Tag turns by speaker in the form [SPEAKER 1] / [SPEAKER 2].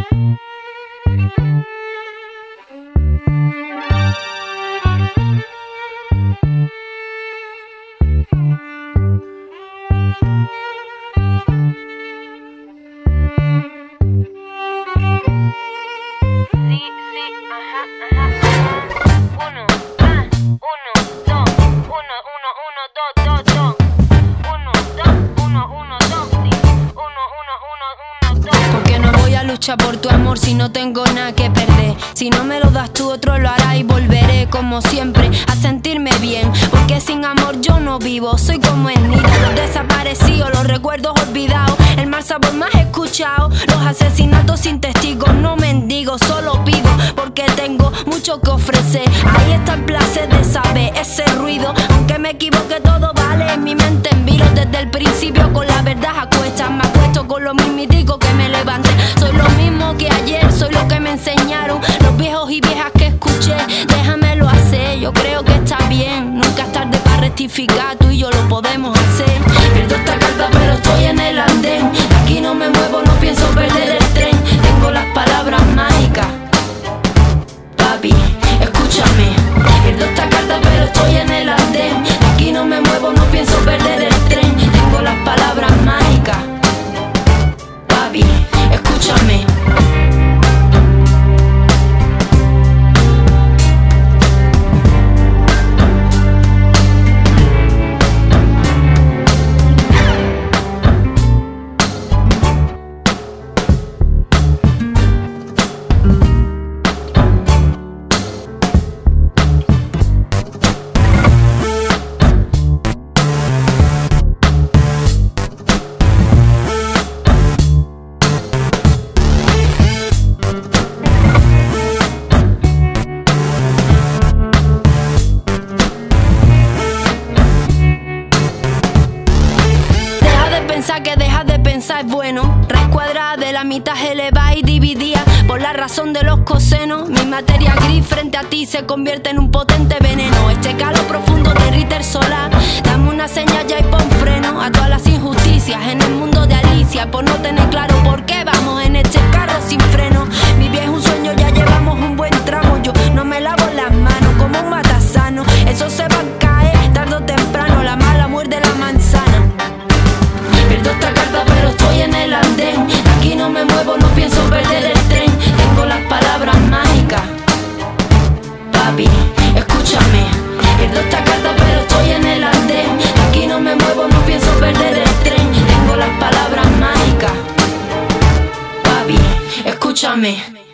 [SPEAKER 1] Por tu amor si no tengo nada que perder. Si no me lo das tú, otro lo hará y volveré como siempre a sentirme bien, porque sin amor yo no vivo. Soy como el nido, los desaparecidos, los recuerdos olvidados, el mal sabor más escuchado, los asesinatos sin testigos. No mendigo, solo pido porque tengo mucho que ofrecer. Ahí está el placer de saber ese ruido, aunque me equivoque todo vale. En mi mente en vilo desde el principio, con la verdad a cuestas. Me acuesto con lo mismitico que me levanté. Soy lo mismo que ayer, soy lo que me enseñaron los viejos y viejas que escuché. Déjamelo hacer, yo creo que está bien. Nunca es tarde para rectificar, tú y yo lo podemos hacer. Pierdo esta carta pero estoy en el andén. Aquí no me muevo, no pienso perder el tren. Tengo las palabras mágicas, papi, escúchame. Pierdo esta carta pero estoy en el andén. Aquí no me muevo, no pienso perder el tren. Tengo las palabras mágicas, papi, escúchame. Que dejas de pensar es bueno. Raíz cuadrada de la mitad elevada y dividida por la razón de los cosenos. Mi materia gris frente a ti se convierte en un potente veneno. Este calor profundo derrite el solar. Dame una señal ya y pon freno a todas las injusticias en el mundo de Alicia, por no tener claro por qué vamos en este carro sin freno. Mi vida es un sueño, ya llevamos un buen tramo. Yo no me lavo las manos como un matasano. Eso se va a caer tarde o temprano. La mala muerde la manzana. Pierdo esta carta pero estoy en el andén. Aquí no me muevo, no pienso perder el tren. Tengo las palabras mágicas, papi, escúchame. Pierdo esta carta pero estoy en el andén. Aquí no me muevo, no pienso perder el tren. Tengo las palabras mágicas, papi, escúchame.